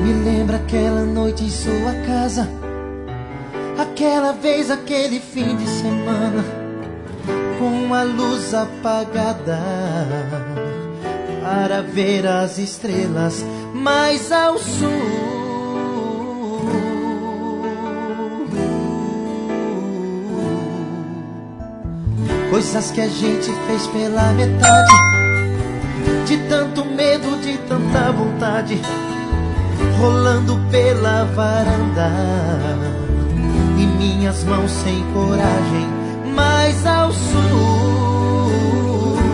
Me lembra aquela noite em sua casa, aquela vez, aquele fim de semana, com a luz apagada, para ver as estrelas mais ao sul. Coisas que a gente fez pela metade, de tanto medo, de tanta vontade, rolando pela varanda, e minhas mãos sem coragem, mais ao sul.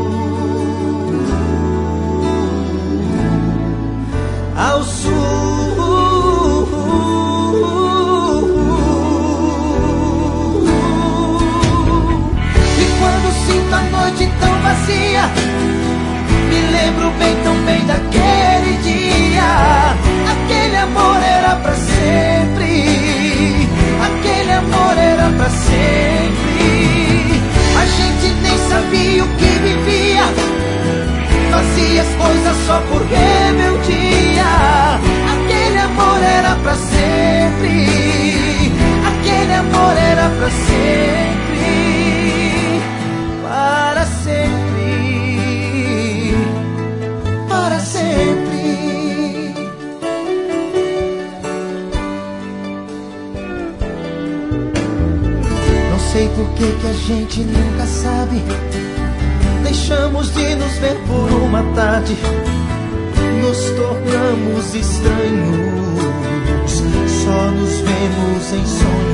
Ao sul. E quando sinto a noite tão vazia, me lembro bem, tão bem daquele dia. Aquele amor era pra sempre, aquele amor era pra sempre. A gente nem sabia o que vivia, fazia as coisas só por rebeldia. Aquele amor era pra sempre, aquele amor era pra sempre, para sempre, para sempre. Não sei por que a gente nunca sabe, deixamos de nos ver por uma tarde, nos tornamos estranhos, só nos vemos em sonhos.